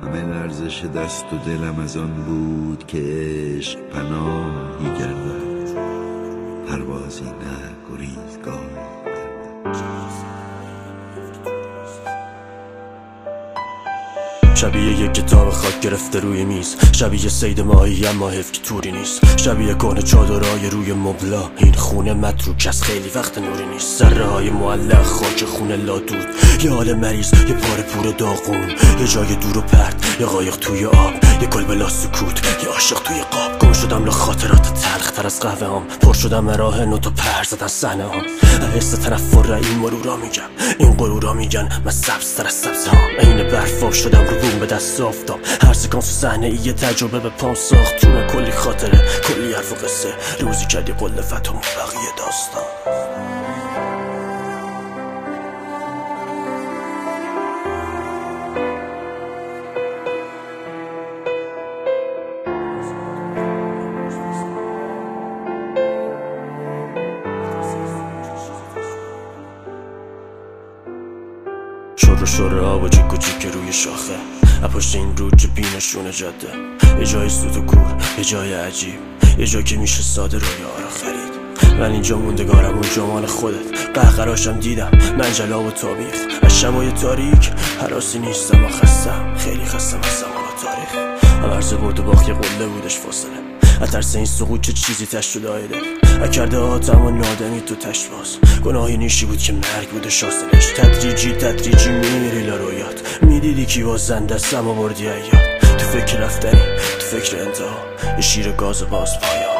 همه لرزش دست و دلم از آن بود که عشق پناهی گردد، پروازی نه گریزگاهی. شبیه یک کتاب خاک گرفته روی میز، شبیه سید ماهی اما حیف که توری نیست، شبیه کنه چادرهای روی مبلا، این خونه متروک از خیلی وقت نوری نیست، ذره های معلق خاک خونه لادود، یه حال مریض، یه پاره پور داغون، یه جای دور و پرت، یه قایق توی آب، یه کل بلا سکوت، یه عاشق توی قاب. گم شدم لخاطرات تلخ تر از قهوه هم، پر شدم راه نوت و پر زدن صحنه هم، حس تنفر این مرورا میگم، این غرورا میگن من سبز تر از سبز هم، عین برفاب شدم رو بوم به دست آفتاب، هر سکانس و صحنه ای یه تجربه به پام ساخت، جون کلی خاطره، کلی حرف و قصه، روزی کردی قل فتم بقیه داستان. شور آب و جیک و جیک روی شاخه، پشت این رود که بینشون جاده، یه جای سود و کور، یه جای عجیب، یه جا که میشه ساده روی آرا خرید. من اینجا موندگارم و جمال خودت، قهقراشم دیدم من جلا و تابیخ، از شبای تاریک حراسی نیستم و خستم، خیلی خستم از زمان و تاریخ. عرض برد و باخت یه قله بودش فاصله، از ترس این سقوط چه چیزی تش شده آیده، کرده آتم و نادمی تو تشت باز، گناهی نیشی بود که مرگ بوده شاستنش، تدریجی میری لرویات، میدیدی کی وازنده سم و بردی ایاد، تو فکر رفتنی، تو فکر انتها، یه شیر گاز باز پایا.